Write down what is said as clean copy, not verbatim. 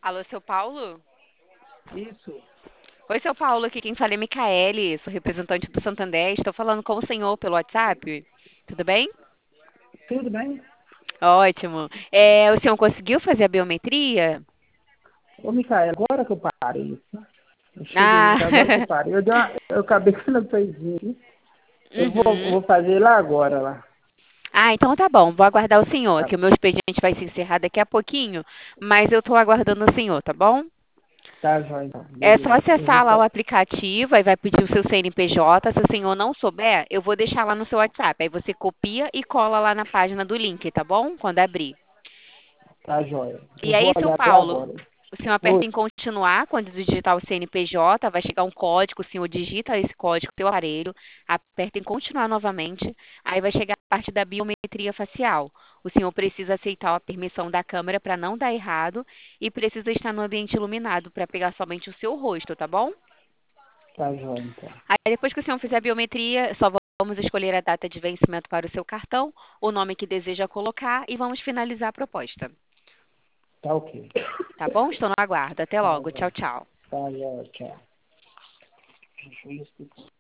Alô, seu Paulo? Isso. Oi, seu Paulo, aqui quem fala é Micaele, sou representante do Santander. Estou falando com o senhor pelo WhatsApp. Tudo bem? Tudo bem? Ótimo. O senhor conseguiu fazer a biometria? Ô, Micael, agora que eu parei, tá? Eu cheguei Ah, aqui, agora que eu parei. Eu acabei com uma coisinha aqui. Eu uhum. vou fazer lá agora, lá. Ah, então tá bom. Vou aguardar o senhor, Tá, que o meu expediente vai se encerrar daqui a pouquinho, mas eu estou aguardando o senhor, tá bom? tá, jóia, então. É só Beleza. Eu vou acessar lá o fazer. aplicativo, aí vai pedir o seu CNPJ. Se o senhor não souber, eu vou deixar lá no seu WhatsApp. Aí você copia e cola lá na página do link, tá bom? Quando abrir. Tá, jóia. E Eu vou aí, seu olhar até Paulo, agora. o senhor Oi, aperta em continuar quando digitar o CNPJ, vai chegar um código, o senhor digita esse código no seu aparelho, aperta em continuar novamente, aí vai chegar a parte da biometria facial. O senhor precisa aceitar a permissão da câmera para não dar errado e precisa estar no ambiente iluminado para pegar somente o seu rosto, tá bom? tá, jóia, então. Aí depois que o senhor fizer a biometria, só vamos escolher a data de vencimento para o seu cartão, o nome que deseja colocar e vamos finalizar a proposta. Tá ok. Tá bom? Estou no aguardo. Até Tá, logo. Tchau, jóia. tchau. Tá, jóia, tchau. Deixa eu explicar.